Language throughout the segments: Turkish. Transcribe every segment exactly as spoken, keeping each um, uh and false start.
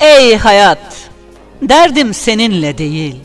Ey hayat, derdim seninle değil.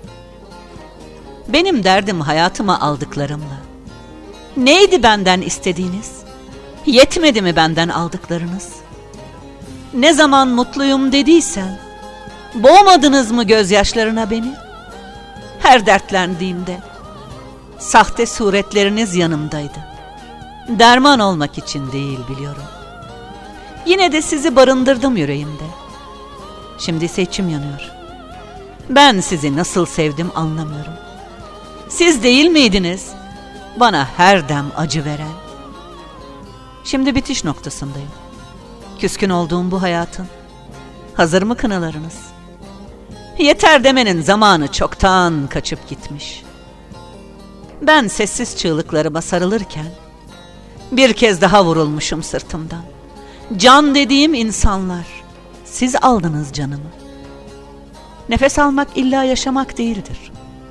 Benim derdim hayatımı aldıklarımla. Neydi benden istediğiniz? Yetmedi mi benden aldıklarınız? Ne zaman mutluyum dediysen, boğmadınız mı gözyaşlarına beni? Her dertlendiğimde, sahte suretleriniz yanımdaydı. Derman olmak için değil biliyorum. Yine de sizi barındırdım yüreğimde. Şimdi ise içim yanıyor. Ben sizi nasıl sevdim anlamıyorum. Siz değil miydiniz bana her dem acı veren? Şimdi bitiş noktasındayım. Küskün olduğum bu hayatın. Hazır mı kınalarınız? Yeter demenin zamanı çoktan kaçıp gitmiş. Ben sessiz çığlıklarıma sarılırken bir kez daha vurulmuşum sırtımdan. Can dediğim insanlar, siz aldınız canımı. Nefes almak illa yaşamak değildir.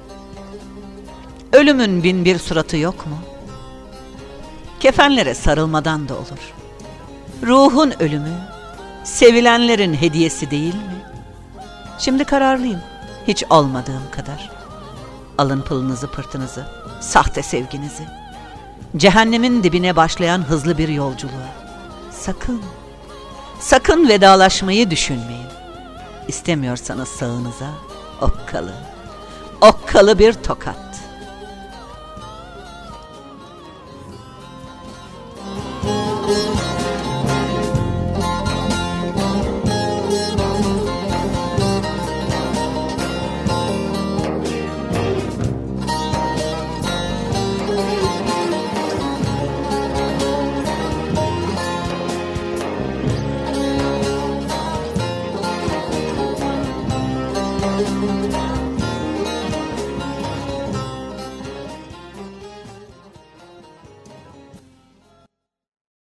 Ölümün bin bir suratı yok mu? Kefenlere sarılmadan da olur. Ruhun ölümü, sevilenlerin hediyesi değil mi? Şimdi kararlıyım, hiç olmadığım kadar. Alın pılınızı pırtınızı, sahte sevginizi. Cehennemin dibine başlayan hızlı bir yolculuğa. Sakın, sakın vedalaşmayı düşünmeyin. İstemiyorsanız sağınıza okkalı, okkalı bir tokat.